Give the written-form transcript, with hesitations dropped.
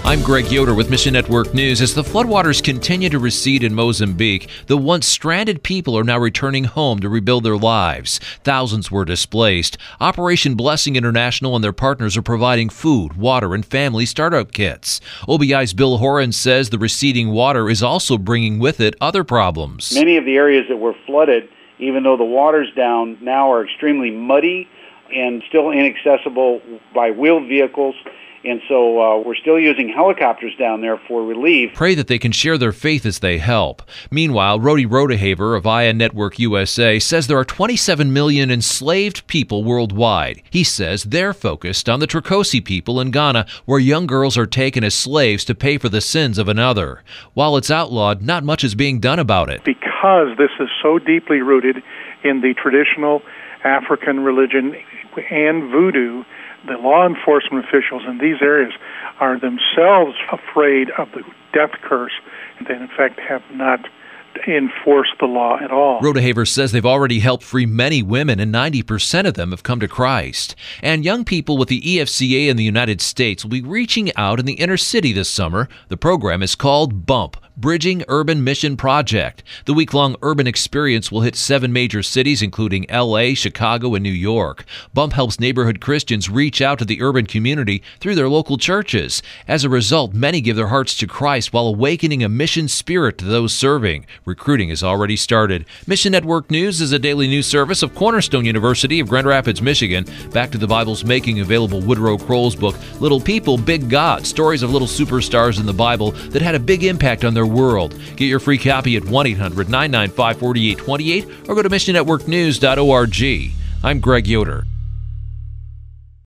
I'm Greg Yoder with Mission Network News. As the floodwaters continue to recede in Mozambique, the once stranded people are now returning home to rebuild their lives. Thousands were displaced. Operation Blessing International and their partners are providing food, water, and family startup kits. OBI's Bill Horan says the receding water is also bringing with it other problems. Many of the areas that were flooded, even though the water's down, now are extremely muddy and still inaccessible by wheeled vehicles. And so we're still using helicopters down there for relief. Pray that they can share their faith as they help. Meanwhile, Rody Rodehaver of Aya Network USA says there are 27 million enslaved people worldwide. He says they're focused on the Trokosi people in Ghana, where young girls are taken as slaves to pay for the sins of another. While it's outlawed, not much is being done about it. Because this is so deeply rooted in the traditional African religion and voodoo, the law enforcement officials in these areas are themselves afraid of the death curse and in fact have not enforced the law at all. Rodehaver says they've already helped free many women, and 90% of them have come to Christ. And young people with the EFCA in the United States will be reaching out in the inner city this summer. The program is called BUMP, Bridging Urban Mission Project. The week-long urban experience will hit 7 major cities, including L.A., Chicago, and New York. BUMP helps neighborhood Christians reach out to the urban community through their local churches. As a result, many give their hearts to Christ while awakening a mission spirit to those serving. Recruiting has already started. Mission Network News is a daily news service of Cornerstone University of Grand Rapids, Michigan. Back to the Bible's making, available Woodrow Kroll's book, Little People, Big God, stories of little superstars in the Bible that had a big impact on their world. Get your free copy at 1-800-995-4828 or go to missionnetworknews.org. I'm Greg Yoder.